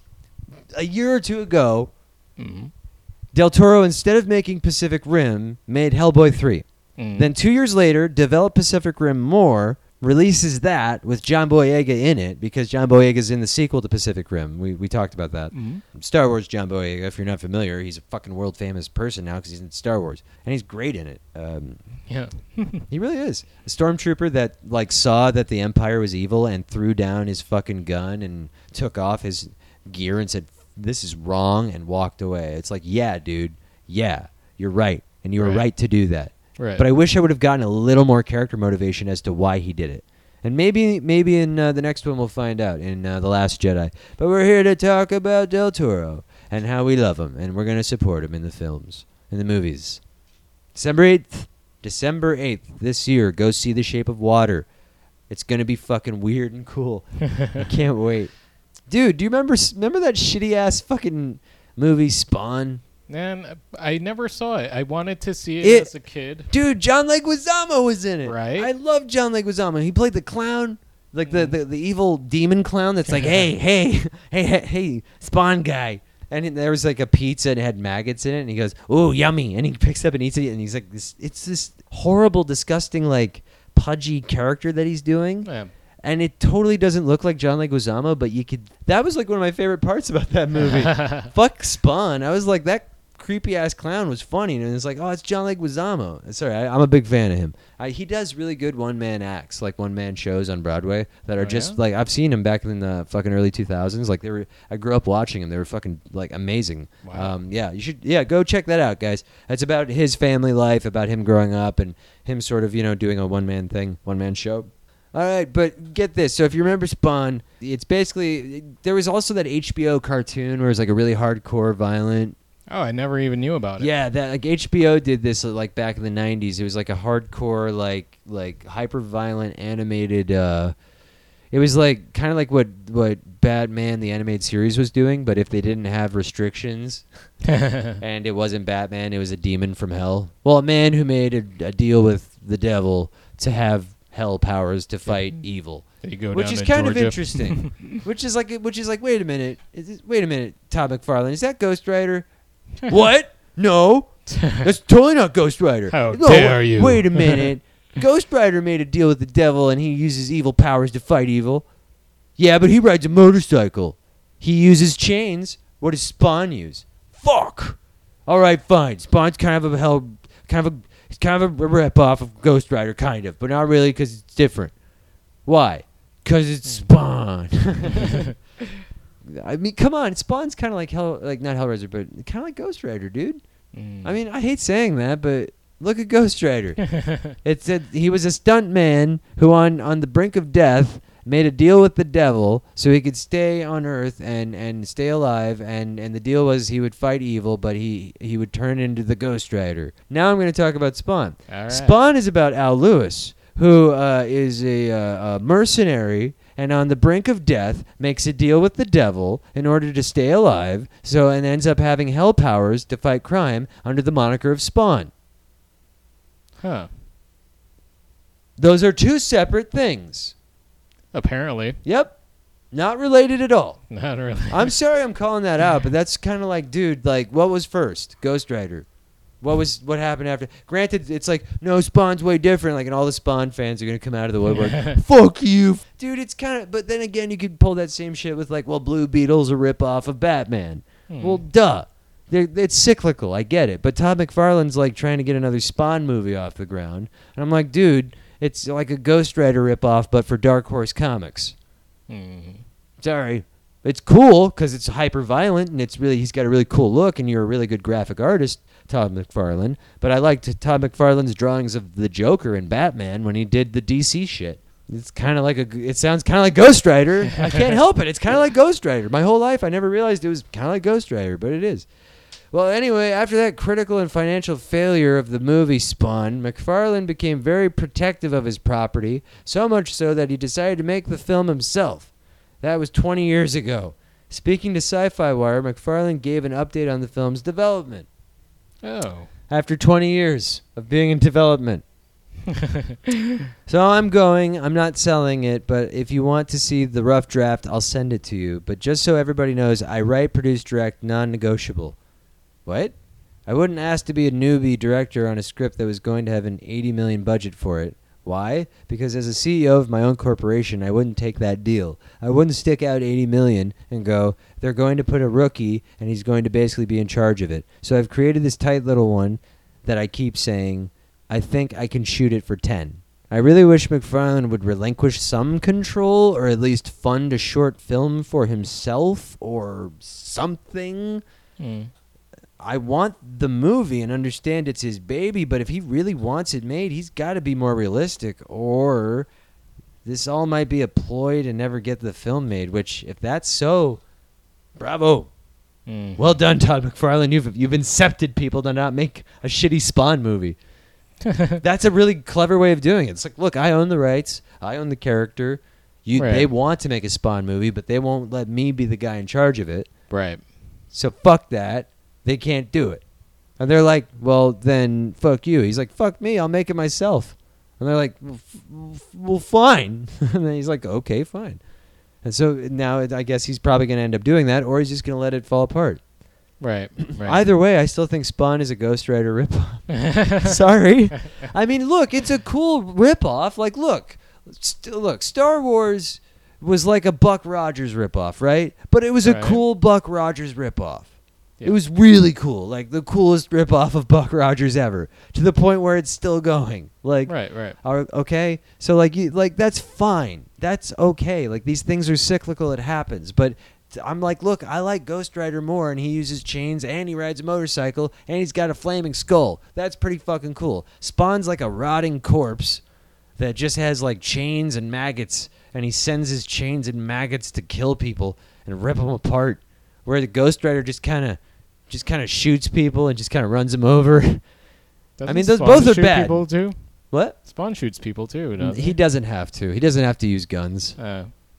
A year or two ago, Mhm. Del Toro, instead of making Pacific Rim, made Hellboy three. Mm. Then two years later, developed Pacific Rim more, releases that with John Boyega in it, because John Boyega's in the sequel to Pacific Rim. We we talked about that. Mhm. Star Wars John Boyega, if you're not familiar, he's a fucking world famous person now because he's in Star Wars, and he's great in it. Um, Yeah. he really is a stormtrooper that like saw that the Empire was evil and threw down his fucking gun and took off his gear and said, "This is wrong," and walked away. It's like, yeah, dude, yeah, you're right, and you were Right. right to do that. Right. But I wish I would have gotten a little more character motivation as to why he did it. And maybe maybe in uh, the next one we'll find out, in uh, The Last Jedi. But we're here to talk about Del Toro and how we love him, and we're going to support him in the films, in the movies. December eighth. December eighth this year. Go see The Shape of Water. It's going to be fucking weird and cool. I can't wait. Dude, do you remember remember that shitty-ass fucking movie Spawn? And I never saw it. I wanted to see it, It- as a kid. Dude, John Leguizamo was in it. Right. I love John Leguizamo. He played the clown, like the, the, the evil demon clown that's like, hey, hey, hey, hey, hey, Spawn guy. And there was like a pizza and it had maggots in it, and he goes, "Ooh, yummy!" And he picks up and eats it, and he's like, "This, it's this horrible, disgusting, like pudgy character that he's doing." Yeah. And it totally doesn't look like John Leguizamo, but you could. That was like one of my favorite parts about that movie. Fuck Spawn. I was like, that creepy ass clown was funny, and it's like, oh, it's John Leguizamo. Sorry, I, I'm a big fan of him. I, he does really good one man acts, like one man shows on Broadway that are Oh, just yeah? like, I've seen him back in the fucking early two thousands. Like they were, I grew up watching him. They were fucking like amazing. Wow. Um, yeah, you should. Yeah, go check that out, guys. It's about his family life, about him growing up, and him sort of you know doing a one man thing, one man show. All right, but get this. So if you remember Spawn, it's basically there was also that H B O cartoon where it was like a really hardcore, violent. Oh, I never even knew about it. Yeah, that like H B O did this uh, like back in the nineties. It was like a hardcore, like like hyper violent animated. Uh, It was like kind of like what what Batman the animated series was doing, but if they didn't have restrictions and it wasn't Batman, it was a demon from hell. Well, a man who made a, a deal with the devil to have hell powers to fight evil, There you go which down is to kind of Georgia. interesting. which is like which is like wait a minute, is this, wait a minute, Todd McFarlane, is that Ghost Rider? What? No, that's totally not Ghost Rider. How No, dare you. Wait a minute. Ghost Rider made a deal with the devil and he uses evil powers to fight evil. Yeah, but he rides a motorcycle. He uses chains. What does Spawn use? Fuck. All right, fine. Spawn's kind of a hell, kind of a, it's kind of a rip off of Ghost Rider, kind of, but not really because it's different. Why? Because it's Spawn. I mean, come on. Spawn's kind of like hell, like not Hellraiser, but kind of like Ghost Rider, dude. Mm. I mean, I hate saying that, but look at Ghost Rider. It said he was a stunt man who, on, on the brink of death, made a deal with the devil so he could stay on Earth and, and stay alive. And, and the deal was he would fight evil, but he, he would turn into the Ghost Rider. Now I'm going to talk about Spawn. All right. Spawn is about Al Lewis, who uh, is a, uh, a mercenary and on the brink of death makes a deal with the devil in order to stay alive, so and ends up having hell powers to fight crime under the moniker of Spawn. Huh. Those are two separate things. Apparently. Yep. Not related at all. Not really. I'm sorry I'm calling that out, but that's kind of like, dude, like, what was first? Ghost Rider. What was what happened after? Granted, it's like, no, Spawn's way different. Like, and all the Spawn fans are going to come out of the woodwork. Fuck you. Dude, it's kind of, but then again, you could pull that same shit with, like, well, Blue Beetle's a ripoff of Batman. Hmm. Well, duh. They're, it's cyclical. I get it. But Todd McFarlane's, like, trying to get another Spawn movie off the ground. And I'm like, dude, it's like a Ghost Rider ripoff, but for Dark Horse Comics. Mhm. Sorry. It's cool because it's hyper violent and it's really he's got a really cool look and you're a really good graphic artist, Todd McFarlane. But I liked Todd McFarlane's drawings of the Joker and Batman when he did the D C shit. It's kind of like a. It sounds kind of like Ghost Rider. I can't help it. It's kind of like Ghost Rider. My whole life I never realized it was kind of like Ghost Rider, but it is. Well, anyway, after that critical and financial failure of the movie Spawn, McFarlane became very protective of his property, so much so that he decided to make the film himself. That was twenty years ago. Speaking to Sci-Fi Wire, McFarlane gave an update on the film's development. Oh. After twenty years of being in development. So I'm going, I'm not selling it, but if you want to see the rough draft, I'll send it to you. But just so everybody knows, I write, produce, direct, non-negotiable. What? I wouldn't ask to be a newbie director on a script that was going to have an eighty million dollars budget for it. Why? Because as a C E O of my own corporation, I wouldn't take that deal. I wouldn't stick out eighty million dollars and go, they're going to put a rookie and he's going to basically be in charge of it. So I've created this tight little one that I keep saying, I think I can shoot it for ten. I really wish McFarlane would relinquish some control or at least fund a short film for himself or something. Hmm. I want the movie and understand it's his baby, but if he really wants it made, he's got to be more realistic, or this all might be a ploy to never get the film made, which, if that's so, bravo. Hmm. Well done, Todd McFarlane. You've, you've incepted people to not make a shitty Spawn movie. That's a really clever way of doing it. It's like, look, I own the rights. I own the character. You, Right. They want to make a Spawn movie, but they won't let me be the guy in charge of it. Right. So fuck that. They can't do it. And they're like, well, then fuck you. He's like, fuck me. I'll make it myself. And they're like, well, f- f- well fine. And then he's like, okay, fine. And so now it, I guess he's probably going to end up doing that, or he's just going to let it fall apart. Right. Right. Either way, I still think Spawn is a Ghost Rider ripoff. Sorry. I mean, look, it's a cool ripoff. Like, look, st- look, Star Wars was like a Buck Rogers ripoff, right? But it was a Right. cool Buck Rogers ripoff. Yeah. It was really cool, like the coolest ripoff of Buck Rogers ever, to the point where it's still going. Like, Right. Right. are- okay, so like, you, like that's fine, that's okay. Like these things are cyclical; it happens. But t- I'm like, look, I like Ghost Rider more, and he uses chains, and he rides a motorcycle, and he's got a flaming skull. That's pretty fucking cool. Spawn's like a rotting corpse that just has like chains and maggots, and he sends his chains and maggots to kill people and rip them apart. Where the Ghost Rider just kind of, just kind of shoots people and just kind of runs them over. Doesn't mean, those Spawn both are shoot bad. People too. What? Spawn shoots people too. Doesn't He doesn't have to. He doesn't have to use guns. Uh,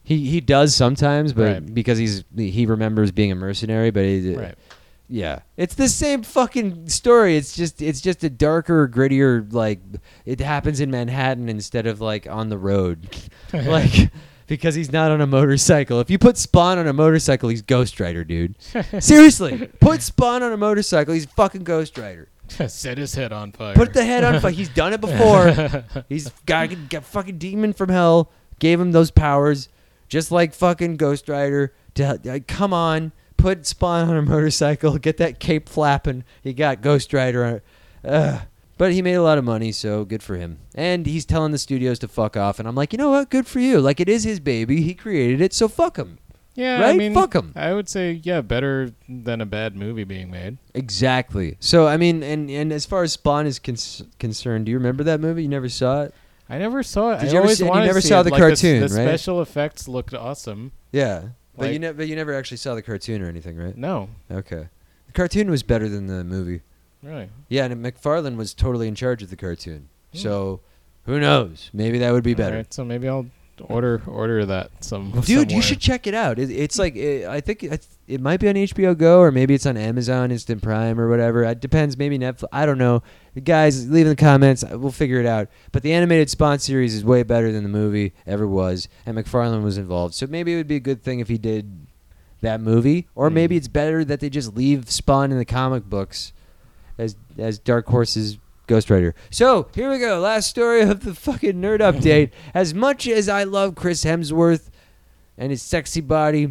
He he does sometimes, but Right. because he's he remembers being a mercenary. But he, Right. yeah, it's the same fucking story. It's just it's just a darker, grittier. Like it happens in Manhattan instead of like on the road, like because he's not on a motorcycle. If you put Spawn on a motorcycle, he's Ghost Rider, dude. Seriously, put Spawn on a motorcycle. He's fucking Ghost Rider. Set his head on fire. Put the head on fire. He's done it before. He's got, got fucking demon from hell. Gave him those powers, just like fucking Ghost Rider. To, like, come on, put Spawn on a motorcycle. Get that cape flapping. He got Ghost Rider on it. Ugh. But he made a lot of money, so good for him. And he's telling the studios to fuck off. And I'm like, you know what? Good for you. Like, it is his baby. He created it, so fuck him. Yeah, Right? I mean, Fuck 'em. I would say, yeah, better than a bad movie being made. Exactly. So, I mean, and, and as far as Spawn is cons- concerned, do you remember that movie? You never saw it? I never saw it. Did I you ever always see- and you wanted never to see saw it. the Like, cartoon, the, right? special effects looked awesome. Yeah. But you Like- ne- but you never actually saw the cartoon or anything, right? No, Okay. The cartoon was better than the movie. really. Yeah, and McFarlane was totally in charge of the cartoon. Hmm. So, who knows? Maybe that would be better. Alright, so maybe I'll order order that some. Dude, somewhere. you should check it out. It, it's like it, I think it, it might be on H B O Go or maybe it's on Amazon Instant Prime or whatever. It depends. Maybe Netflix. I don't know. Guys, leave in the comments. We'll figure it out. But the animated Spawn series is way better than the movie ever was, and McFarlane was involved. So maybe it would be a good thing if he did that movie, or Hmm. maybe it's better that they just leave Spawn in the comic books as as Dark Horse's Ghost Rider. So here we go. Last story of the fucking nerd update. As much as I love Chris Hemsworth and his sexy body,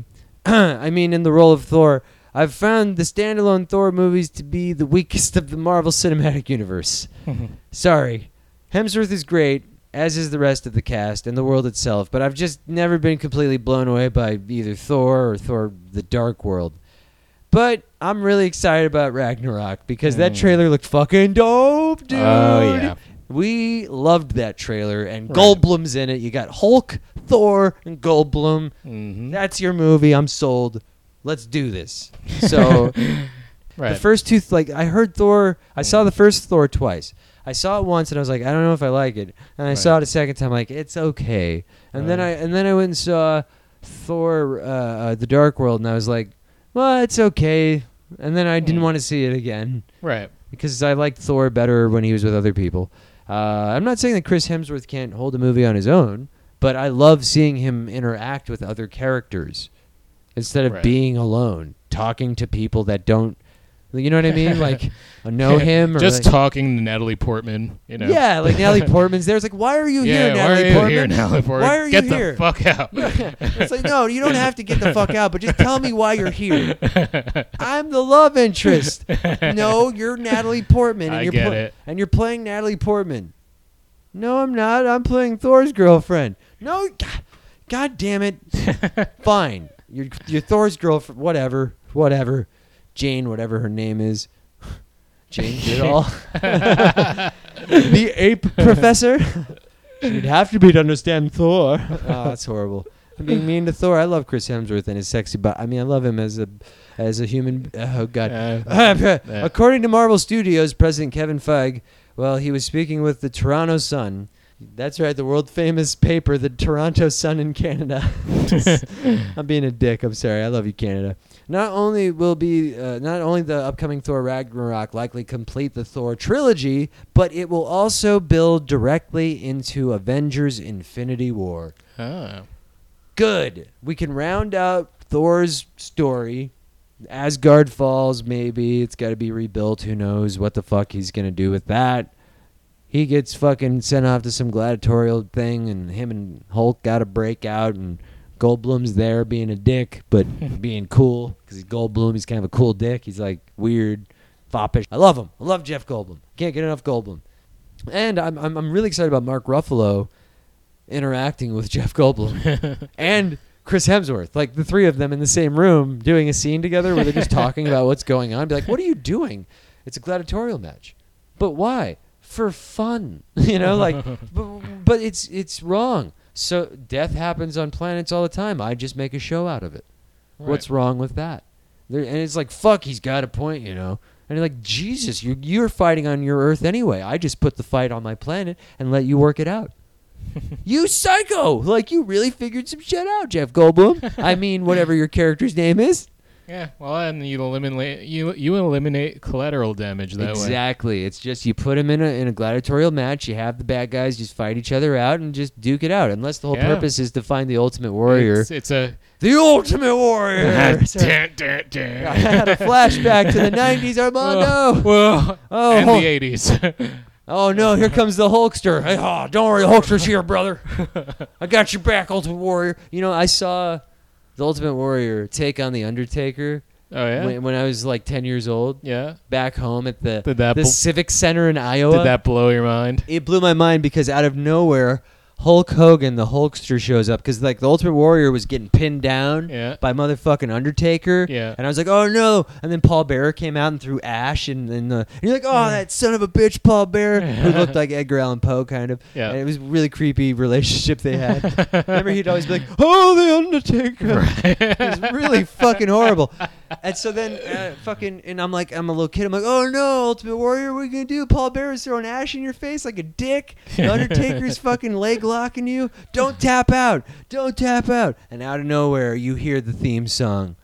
I mean, in the role of Thor, I've found the standalone Thor movies to be the weakest of the Marvel Cinematic Universe. Sorry. Hemsworth is great, as is the rest of the cast and the world itself, but I've just never been completely blown away by either Thor or Thor the Dark World. But I'm really excited about Ragnarok because that Mm. trailer looked fucking dope, dude. Oh, yeah. We loved that trailer, and Right. Goldblum's in it. You got Hulk, Thor, and Goldblum. Mm-hmm. That's your movie. I'm sold. Let's do this. So Right. the first two, th- like I heard Thor. I saw the first Thor twice. I saw it once and I was like, I don't know if I like it. And I Right. saw it a second time, like it's okay. And then I Right. and then I went and saw Thor: uh, uh, The Dark World, and I was like, well, it's okay. And then I didn't Hmm. want to see it again right. because I liked Thor better when he was with other people. Uh, I'm not saying that Chris Hemsworth can't hold a movie on his own, but I love seeing him interact with other characters instead of Right. being alone, talking to people that don't, you know what I mean? Like, know him or Just like, talking to Natalie Portman. You know. yeah, like Natalie Portman's there. It's like, why are you Yeah, here, why Natalie are you Portman? here, Natalie Portman? Why are you Get here? the fuck out. It's like, no, you don't have to get the fuck out, but just tell me why you're here. I'm the love interest. No, you're Natalie Portman, and I you're get pla- it. and you're playing Natalie Portman. No, I'm not. I'm playing Thor's girlfriend. No, God, God damn it. Fine, you're you're Thor's girlfriend. Whatever, whatever. Jane, whatever her name is. Jane Goodall. The ape professor. She'd have to be to understand Thor. Oh, that's horrible. I'm being mean to Thor. I love Chris Hemsworth and his sexy body. I mean, I love him as a as a human. Oh God. Uh, According to Marvel Studios President Kevin Feige, well, he was speaking with the Toronto Sun. That's right, the world famous paper, the Toronto Sun in Canada. I'm being a dick. I'm sorry. I love you, Canada. Not only will be uh, not only the upcoming Thor Ragnarok likely complete the Thor trilogy, but it will also build directly into Avengers Infinity War. Ah. Good. We can round out Thor's story. Asgard falls, maybe. It's got to be rebuilt. Who knows what the fuck he's going to do with that. He gets fucking sent off to some gladiatorial thing, and him and Hulk got to break out, and Goldblum's there being a dick, but being cool, because he's Goldblum. He's kind of a cool dick. He's like weird, foppish. I love him. I love Jeff Goldblum. Can't get enough Goldblum. And I'm I'm, I'm really excited about Mark Ruffalo interacting with Jeff Goldblum and Chris Hemsworth, like the three of them in the same room doing a scene together where they're just talking about what's going on. Be like, what are you doing? It's a gladiatorial match. But why? For fun. You know, like, but, but it's it's wrong. So death happens on planets all the time. I just make a show out of it. Right. What's wrong with that? There, and it's like, fuck, he's got a point, you know. And you're like, Jesus, you're, you're fighting on your Earth anyway. I just put the fight on my planet and let you work it out. You psycho! Like, you really figured some shit out, Jeff Goldblum. I mean, whatever your character's name is. Yeah, well, and you eliminate you you eliminate collateral damage that way. Exactly. It's just you put them in a in a gladiatorial match. You have the bad guys just fight each other out and just duke it out. Unless the whole Yeah. purpose is to find the ultimate warrior. It's, it's a The ultimate warrior. So, dun, dun, dun. I had a flashback to the nineties, Armando. Whoa. Oh, and Hul- the eighties. Oh no! Here comes the Hulkster. Hey, oh, don't worry, the Hulkster's here, brother. I got your back, Ultimate Warrior. You know, I saw the Ultimate Warrior take on the Undertaker Oh yeah. when, when I was like ten years old, yeah. back home at the Did that the bl- Civic Center in Iowa. Did that blow your mind? It blew my mind because out of nowhere, Hulk Hogan, the Hulkster, shows up because like the Ultimate Warrior was getting pinned down Yeah. by motherfucking Undertaker. Yeah. And I was like, oh no! And then Paul Bearer came out and threw ash, and and, uh, and you're like, oh, that son of a bitch, Paul Bearer, who looked like Edgar Allan Poe kind of. Yeah. And it was a really creepy relationship they had. Remember, he'd always be like, oh, the Undertaker. It was really fucking horrible. And so then, uh, fucking, and I'm like, I'm a little kid. I'm like, oh no, Ultimate Warrior, what are you gonna do? Paul Bearer's throwing ash in your face like a dick. The Undertaker's fucking leg locking you. Don't tap out. Don't tap out. And out of nowhere, you hear the theme song.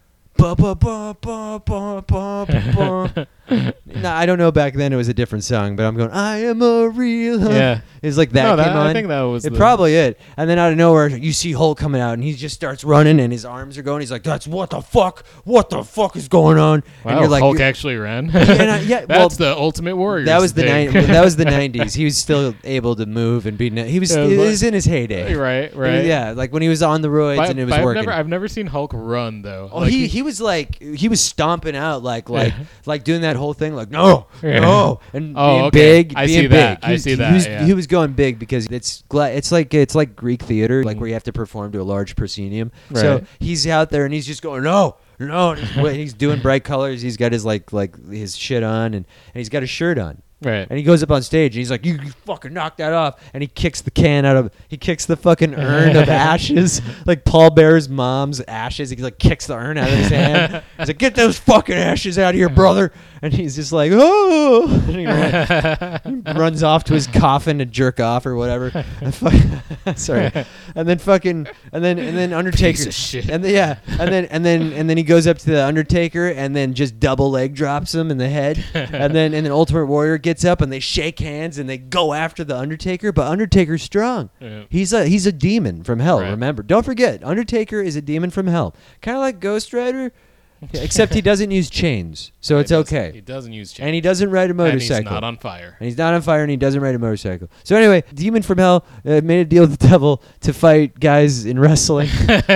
Ba ba ba ba ba ba ba. No, I don't know. Back then, it was a different song, but I'm going. I am a real. Yeah. It's like that No, came that- on. I think that was it the- probably it. And then out of nowhere, you see Hulk coming out, and he just starts running, and his arms are going. He's like, "That's what the fuck? What the fuck is going on?" Wow, and you're like, Hulk you're- actually ran. and I- yeah, well, That's the Ultimate Warrior. that was the thing. ni- that was the nineties. He was still able to move and be. He was. Yeah, He but- was in his heyday. Right, right. Yeah, like when he was on the roids But- and it was but I've working. never, I've never seen Hulk run though. Oh, Like, he, he was like he was stomping out like like Yeah. like doing that whole thing like no Yeah. no and Oh, being okay. big I being see big. that. He I was- see he that, was, yeah. he was going big because it's gla- it's like it's like Greek theater like Mm. where you have to perform to a large proscenium. So Right. he's out there and he's just going no no and he's, wa- he's doing bright colors. He's got his like like his shit on and, and he's got a shirt on. right. And he goes up on stage and he's like, you, you fucking knock that off. And he kicks the can out of, he kicks the fucking urn of ashes, like Paul Bear's mom's ashes. He like kicks the urn out of his hand. He's like, get those fucking ashes out of here, brother. And he's just like, oh. And he, run, he runs off to his coffin to jerk off or whatever. And fuck- sorry. And then fucking, and then, and then Undertaker. Piece of shit. And then, yeah. And then, and then, and then he goes up to the Undertaker and then just double leg drops him in the head. And then, and then Ultimate Warrior gets up and they shake hands and they go after the Undertaker. But Undertaker's strong. Yeah. He's a he's a demon from hell. Right. Remember, don't forget, Undertaker is a demon from hell. Kind of like Ghost Rider, except he doesn't use chains, so it's He doesn't- okay. He doesn't use chains. And he doesn't ride a And motorcycle. he's not on fire. And he's not on fire, and he doesn't ride a motorcycle. So anyway, demon from hell uh, made a deal with the devil to fight guys in wrestling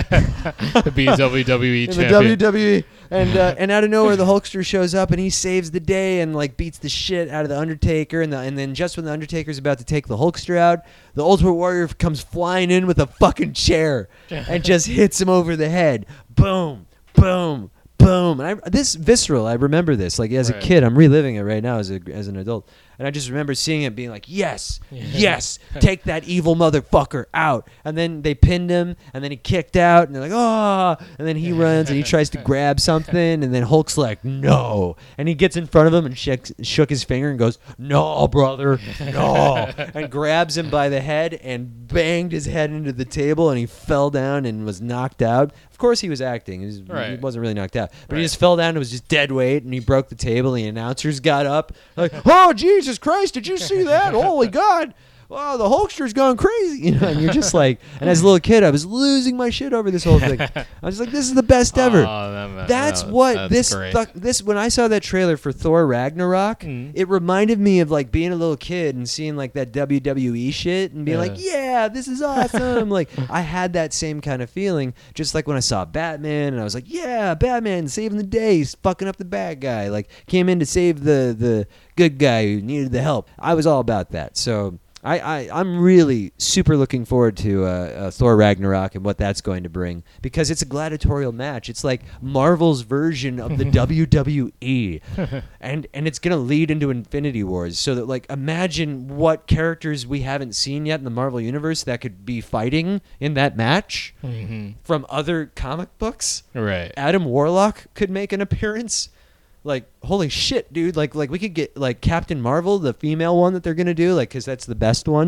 To be W W E in the champion. W W E. And uh, and out of nowhere, the Hulkster shows up and he saves the day and like beats the shit out of the Undertaker. And the, and then just when the Undertaker's about to take the Hulkster out, the Ultimate Warrior comes flying in with a fucking chair and just hits him over the head. Boom, boom, boom. And I, this visceral, I remember this. Like as Right. a kid, I'm reliving it right now as a, as an adult. And I just remember seeing it being like, yes, yes, take that evil motherfucker out. And then they pinned him, and then he kicked out, and they're like, oh. And then he runs, and he tries to grab something, and then Hulk's like, no. And he gets in front of him and shook, shook his finger and goes, no, brother, no. And grabs him by the head and banged his head into the table, and he fell down and was knocked out. Of course he was acting. He, was, he Right. wasn't really knocked out. But he Right. just fell down and was just dead weight, and he broke the table, and the announcers got up like, oh, Jesus Christ, did you see that? Holy God. Wow, the Hulkster's gone crazy. You know, and you're just like, and as a little kid, I was losing my shit over this whole thing. I was like, this is the best ever. Oh, that- That's that- what that's this great. th- this when I saw that trailer for Thor Ragnarok, Mhm. it reminded me of like being a little kid and seeing like that W W E shit and being Yeah. like, yeah, this is awesome. Like I had that same kind of feeling just like when I saw Batman and I was like, yeah, Batman saving the day, he's fucking up the bad guy, like came in to save the the good guy who needed the help. I was all about that. So I, I, I'm really super looking forward to uh, uh, Thor Ragnarok and what that's going to bring because it's a gladiatorial match. It's like Marvel's version of the W W E, and and it's gonna lead into Infinity Wars. So that like imagine what characters we haven't seen yet in the Marvel universe that could be fighting in that match Mhm. from other comic books. Right. Adam Warlock could make an appearance. Like holy shit, dude! Like like we could get like Captain Marvel, the female one that they're gonna do, like because that's the best one.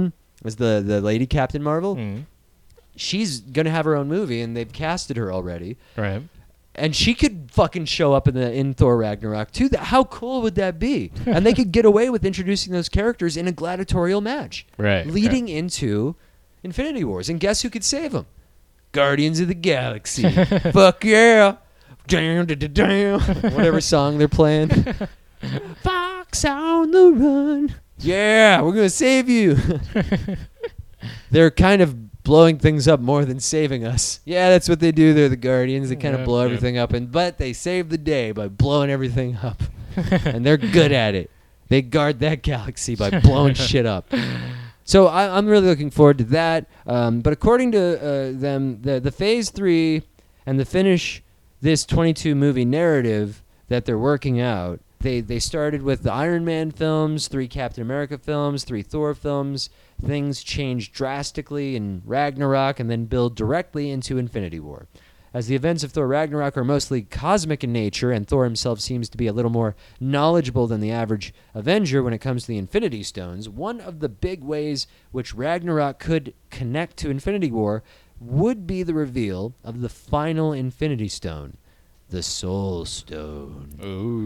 as the the lady Captain Marvel. Mm. She's gonna have her own movie, and they've casted her already. Right. And she could fucking show up in the in Thor Ragnarok too. That how cool would that be? And they could get away with introducing those characters in a gladiatorial match, Right. leading into Infinity Wars. And guess who could save them? Guardians of the Galaxy. Fuck yeah! Damn, da, da, damn. Whatever song they're playing. Fox on the run. Yeah, we're gonna save you. They're kind of blowing things up more than saving us. Yeah, that's what they do. They're the Guardians. They kind of Yep, blow yep. everything up, and but they save the day by blowing everything up. And they're good at it. They guard that galaxy by blowing shit up. So I, I'm really looking forward to that. Um, but according to uh, them, the the Phase Three and the finish this twenty-two movie narrative that they're working out. They they started with the Iron Man films, three Captain America films, three Thor films. Things changed drastically in Ragnarok and then build directly into Infinity War. As the events of Thor Ragnarok are mostly cosmic in nature, and Thor himself seems to be a little more knowledgeable than the average Avenger when it comes to the Infinity Stones, one of the big ways which Ragnarok could connect to Infinity War would be the reveal of the final Infinity Stone, the Soul Stone.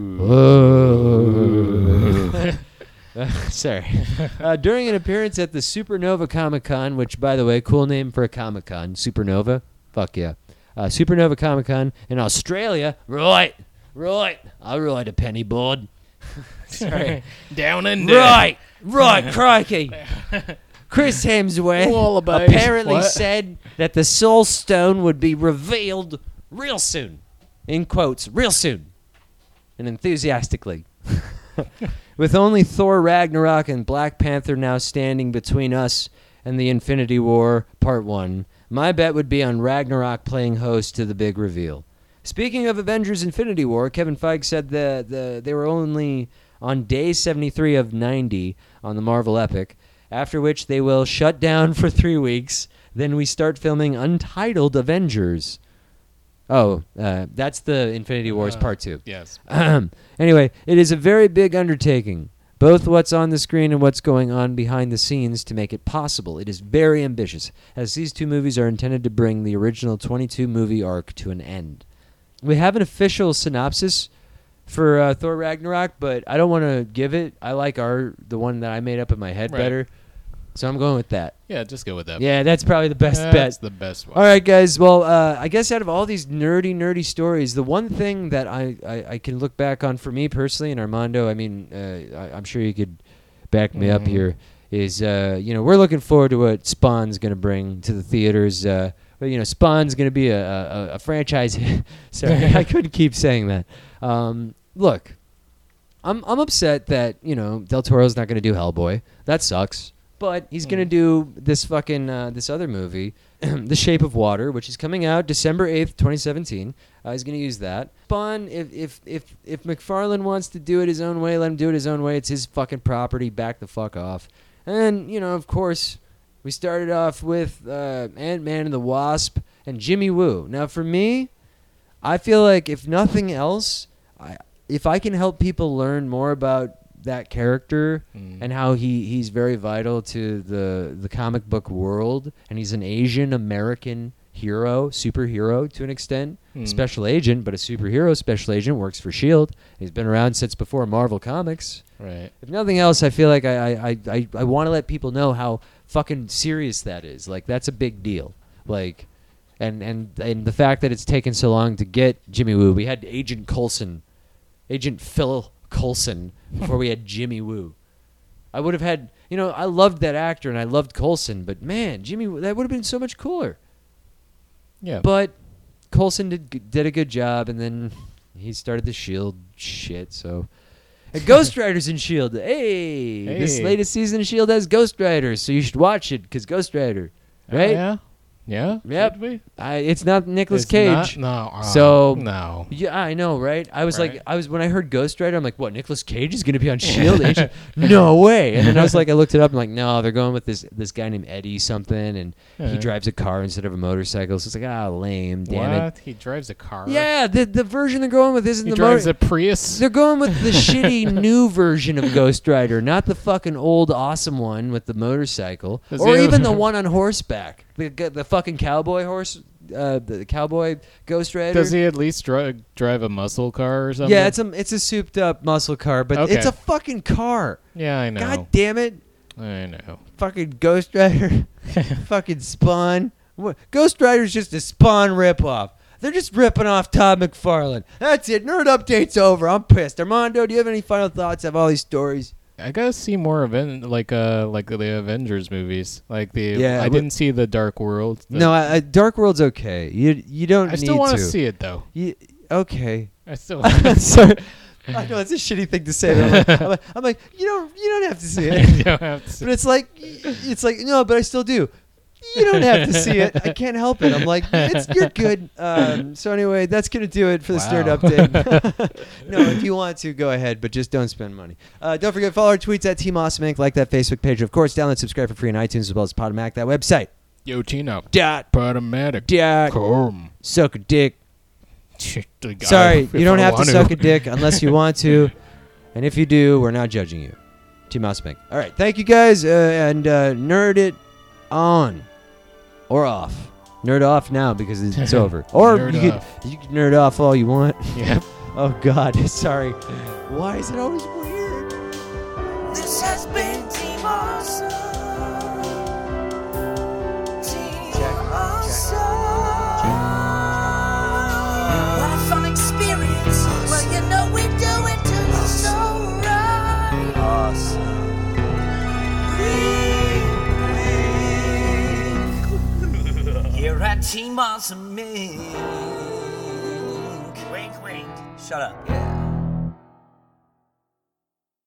Ooh. Oh. Uh, sorry. Uh, during an appearance at the Supernova Comic Con, which, by the way, cool name for a Comic Con, Supernova. Fuck yeah. Uh, Supernova Comic Con in Australia. Right. Right. I'll ride a penny board. Sorry. Down under. Right. Right. Crikey. Chris Hemsworth Wallaby. apparently What? said that the Soul Stone would be revealed real soon. In quotes, real soon. And enthusiastically. With only Thor Ragnarok and Black Panther now standing between us and the Infinity War Part one, my bet would be on Ragnarok playing host to the big reveal. Speaking of Avengers Infinity War, Kevin Feige said that the, they were only on day seventy-three of ninety on the Marvel Epic, after which they will shut down for three weeks. Then we start filming Untitled Avengers. Oh, uh, that's the Infinity Wars Uh, Part two. Yes. Anyway, it is a very big undertaking, both what's on the screen and what's going on behind the scenes to make it possible. It is very ambitious, as these two movies are intended to bring the original twenty-two movie arc to an end. We have an official synopsis for uh, Thor Ragnarok, but I don't want to give it. I like our the one that I made up in my head Right. better, so I'm going with that. Yeah, just go with that. Yeah, that's probably the best bet. That's the best one. All right, guys. Well, uh, I guess out of all these nerdy, nerdy stories, the one thing that I, I, I can look back on for me personally, and Armando, I mean, uh, I, I'm sure you could back me up Mhm. here, is, uh, you know, we're looking forward to what Spawn's going to bring to the theaters. Uh, but, you know, Spawn's going to be a, a, a franchise hit. Sorry, I couldn't keep saying that. Um, look, I'm, I'm upset that, you know, Del Toro's not going to do Hellboy. That sucks. But he's gonna do this fucking uh, this other movie, The Shape of Water, which is coming out December eighth, twenty seventeen. Uh, he's gonna use that. Fun. If if if if McFarlane wants to do it his own way, let him do it his own way. It's his fucking property. Back the fuck off. And you know, of course, we started off with uh, Ant-Man and the Wasp and Jimmy Woo. Now, for me, I feel like if nothing else, I, if I can help people learn more about that character Mm. and how he, he's very vital to the the comic book world, and he's an Asian American hero, superhero to an extent, Mm. special agent, but a superhero special agent, works for SHIELD. He's been around since before Marvel Comics. Right. If nothing else, I feel like I I, I, I, I want to let people know how fucking serious that is. Like, that's a big deal. Like, and and and the fact that it's taken so long to get Jimmy Woo. We had Agent Coulson, Agent Phil Coulson, before we had Jimmy Woo. I would have had, you know, I loved that actor and I loved Coulson, but man, Jimmy Woo, that would have been so much cooler. Yeah. But Coulson did g- did a good job, and then he started the SHIELD shit. So, and Ghost Rider's in SHIELD. Hey, this Hey. latest season of SHIELD has Ghost Rider, so you should watch it because Ghost Rider, right? Oh, yeah. Yeah. Yep. Should we? I, it's not Nicolas It's Cage. not- no. uh, So- no. Yeah, I know, right? I was like, Right. I was when I heard Ghost Rider, I'm like, what? Nicolas Cage is going to be on Shield? Agent? No way! And then I was like, I looked it up. I'm like, no, they're going with this this guy named Eddie something, and he Yeah. drives a car instead of a motorcycle. So it's like, ah, lame, damn it. What? He drives a car. Yeah, the the version they're going with isn't He the drives motor. a Prius. They're going with the shitty new version of Ghost Rider, not the fucking old awesome one with the motorcycle, Does or he even have- the one on horseback, the the fucking cowboy horse, uh, the cowboy Ghost Rider. Does he at least dri- drive a muscle car or something? Yeah, it's a it's a souped up muscle car, but Okay. it's a fucking car. Yeah, I know. God damn it, I know. fucking Ghost Rider, fucking Spawn. What? Ghost Rider's just a Spawn ripoff. They're just ripping off Todd McFarlane. That's it. Nerd update's over. I'm pissed. Armando, do you have any final thoughts of all these stories? I gotta see more Aven- like uh like the Avengers movies. Like the Yeah, I but- didn't see the Dark World. The- No, I, I, Dark World's okay. You you don't I need still want to to see it though. You, okay. I still. Sorry. I know it's a shitty thing to say. But I'm, like, I'm, like, I'm like, you don't you don't have to see it. You don't have to see But it's like it's like no, but I still do. You don't have to see it. I can't help it. I'm like, it's, you're good. Um, so anyway, that's gonna do it for the Stern Wow. update. No, if you want to, go ahead, but just don't spend money. Uh, don't forget follow our tweets at Team Awesome Inc. Like that Facebook page, of course. Download, subscribe for free on iTunes as well as Podomatic. That website. Yo, Tina. Dot Podomatic. dot Come. suck a dick. The guy, Sorry, if you don't I have to want suck a dick unless you want to. And if you do, we're not judging you. Team Awesome Inc. All right, thank you guys, uh, and uh, nerd it on or off. Nerd off now because it's, it's over. Or Nerd you off. could you can nerd off all you want. Yep. Oh God, sorry. Why is it always weird? This has been Team Awesome. Team Awesome. What a fun experience. Well, you know we do it to the soul right. Awesome. Here at Team Awesome Inc. Wink, wink. Shut up. Yeah.